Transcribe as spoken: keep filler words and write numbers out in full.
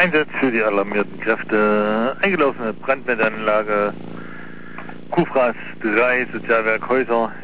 Einsatz für die alarmierten Kräfte. Eingelaufene Brandmeldeanlage Kufras drei, Sozialwerk Häuser.